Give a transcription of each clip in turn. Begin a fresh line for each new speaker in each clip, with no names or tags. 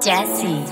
Jesse.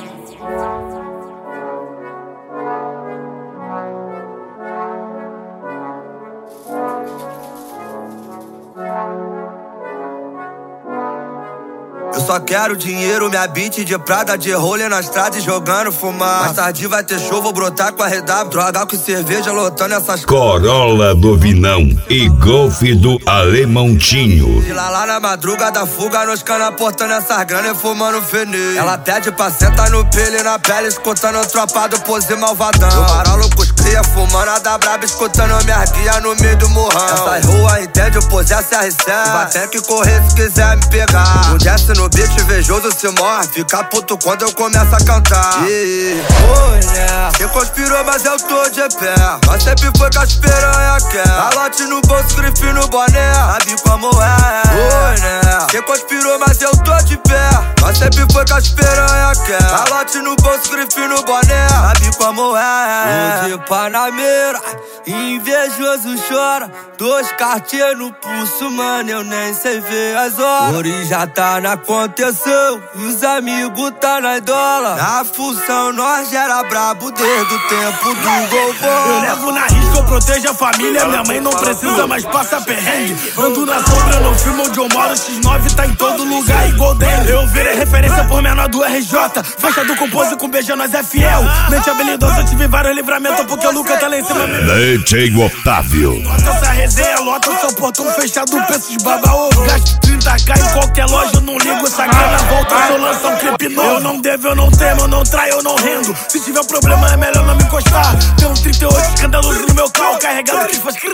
Eu só quero dinheiro, minha beat de prada, de rolê na estrada e jogando fumar. Mais tarde vai ter show, vou brotar com a RW, drogar com cerveja, lotando essas
Corolla do Vinão e Golf do Alemãotinho.
E lá na madrugada, fuga nos cana, portando essas grana e fumando fenê. Ela pede pra sentar no pelo e na pele, escutando o tropa do pose malvadão. O marolo com os cria, fumando a da braba, escutando minha guia no meio do morrão. Essas ruas entende o pose SR7, vai ter que correr se quiser me pegar. O Jesse no beat invejoso se morre, fica puto quando eu começo a cantar. Você conspirou, mas eu tô de pé. Mas sempre foi com as piranha quer. Calote no bolso, grife no boné, sabe como é. Você conspirou, mas eu tô de pé. Mas sempre foi com as piranha quer. Calote no bolso, grife no boné, sabe como é. Hoje Panameira, invejoso chora. 2 Cartier no pulso, mano, eu nem sei ver as horas. Ori já tá na contenção e os amigos tá na dólar. Na função nós já era brabo desde o tempo do Golbó.
Eu levo na risca, eu protejo a família. Minha mãe não precisa mais passar perrengue. Ando na sombra, no filme onde eu moro. X9 tá em todo lugar igual dele. Eu virei referência por menor do RJ. Faixa do compose com beijo, nós é fiel. Mente habilidosa, eu tive vários livramentos porque o Luca tá lá em cima.
Leitinho Otávio.
Lota essa resenha, lota o seu portão fechado, preço de baba ovo. Gasto 30k em qualquer loja, eu não ligo. Essa grana volta, se eu lançar um clipe novo. Eu não devo, eu não temo, eu não traio, eu não rendo. Se tiver problema é melhor não me encostar. Tem um 38 escandaloso no meu carro, carregado que faz.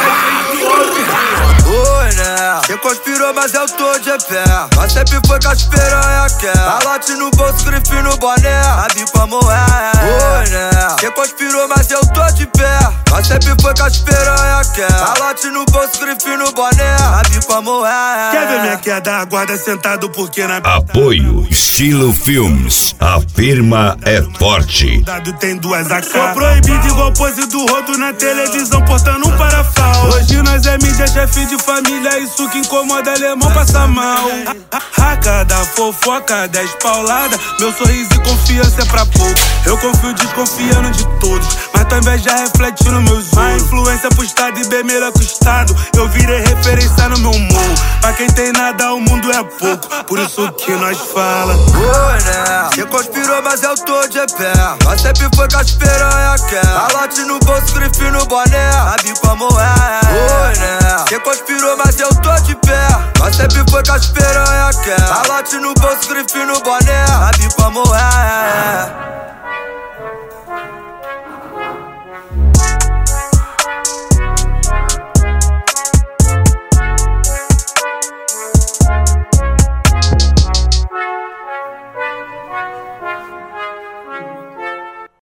Você conspirou, mas eu tô de pé. Mas sempre foi com as piranha quer. Calote no bolso, grife no boné, sabe como é. Você conspirou, mas eu tô de pé. Mas sempre foi com as piranha quer. Calote no bolso, grife no boné, sabe como é.
Quer ver minha queda? Aguarda sentado porque na
Apoio Estilo Filmes. A firma é forte.
Tem 2 AK. Sou proibido igual pose do rodo na televisão, portando um parafal. Hoje nós é mídia, chefe de família. Isso que incomoda, alemão passa mal. A cada fofoca, 10 paulada. Meu sorriso e confiança é pra pouco. Eu confio desconfiando de todos, mas tua inveja reflete no meus olhos. A influência pro estado e bem melhor que o estado. Eu virei referência no meu morro. Pra quem tem nada, o mundo é pouco. Por isso que nós fala.
Você conspirou, mas eu tô de pé. Mas sempre foi com as piranha quer. Calote no bolso, grife no boné, sabe como é. Você conspirou, mas eu tô de pé. Mas sempre foi com as piranha quer. Calote no bolso, grife no boné, sabe como é.